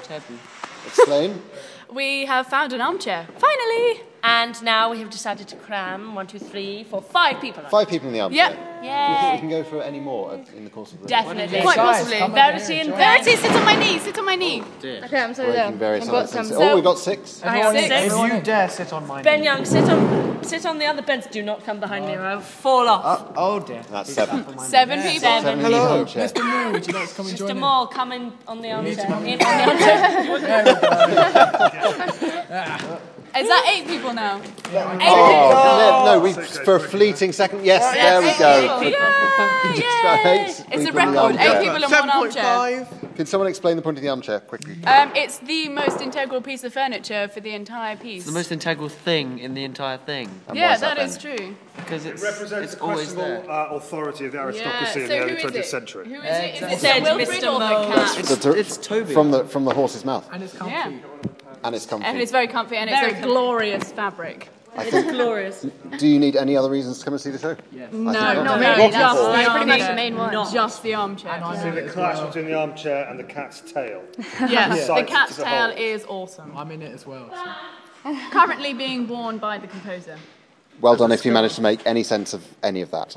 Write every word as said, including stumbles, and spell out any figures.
taboo. Explain. We have found an armchair. Finally! And now we have decided to cram one, two, three, four, five people. Five people in the armchair. Yep. Do you think we Yay! can go for any more in the course of the Definitely. Quite Guys, possibly. come over Verity here and and Verity, sit on my knee, sit on my knee. Okay, I'm sorry. breaking various I've got other some. senses. Oh, we've got six. Everyone, Six. if you dare sit on my Ben knee. Young, sit on, sit on the other beds. Do not come behind me or I'll fall off. Oh, oh dear. That's seven. Seven people. Seven. Seven in Hello. the armchair. Mister Moore, would you like to come and join Mister in? Moore, come in on the armchair. In on the armchair. Is that eight people now? Oh, no, no, we for a fleeting second. Yes, there we go. Just about eight It's a people in the record. armchair. Eight people in one armchair. Can someone explain the point of the armchair quickly? Um, it's the most integral piece of furniture for the entire piece. The most integral thing in the entire thing. And yeah, why is that that is then? true. Because it's, It represents it's the always questionable there. uh, authority of the Yeah. aristocracy in So the who early is twentieth it? century. Who is it? Is it Said Wilfred Mister or the Moore. cat? It's, The- it's Toby. From the from the horse's mouth, And it's comfy. Yeah. and it's comfy. And it's very comfy and Very it's a comfy. glorious fabric. I think. Glorious. Do you need any other reasons to come and see the show? Yes. No, not no, really. no, What just for? the That's pretty much armchair. the main one. Not. Just the armchair. And I See know the it as clash well. between the armchair and the cat's tail. Yeah, the Sides cat's to the tail whole. is awesome. I'm in it as well. So. Currently being worn by the composer. Well done if you managed to make any sense of any of that.